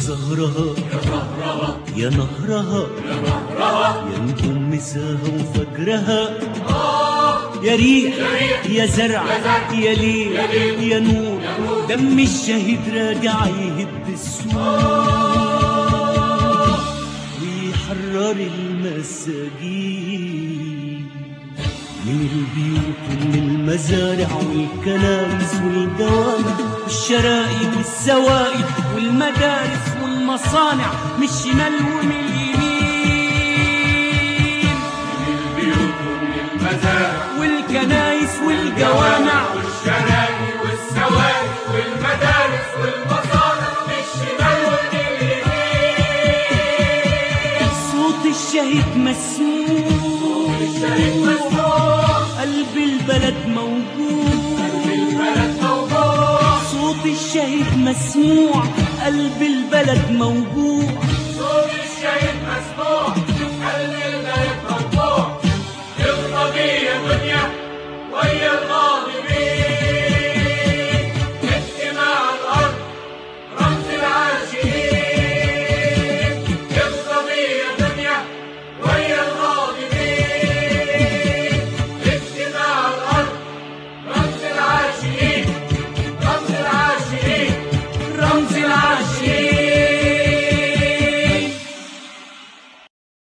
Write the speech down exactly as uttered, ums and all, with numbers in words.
زهرها يا نهرها يا نجوم مساها وفجرها، يا ريح يا زرع يا ليل يا نور، دم الشهيد راجع يهد السور ويحرر المساجين من البيوت ومن المزارع والكنائس والجوامع والشرائي والسوائي والمدارس والمصانع، من الشمال ومن اليمين، من البيوت ومن المزارع والكنائس والجوامع والشرائي والسوائي والمدارس والمصانع، من الشمال ومن اليمين. صوت الشهيد مسموع، الشهيد مسموع، قلب البلد موجوع، قلب البلد موجوع. صوت الشهيد مسموع، قلب البلد موجوع، صوت الشهيد مسموع،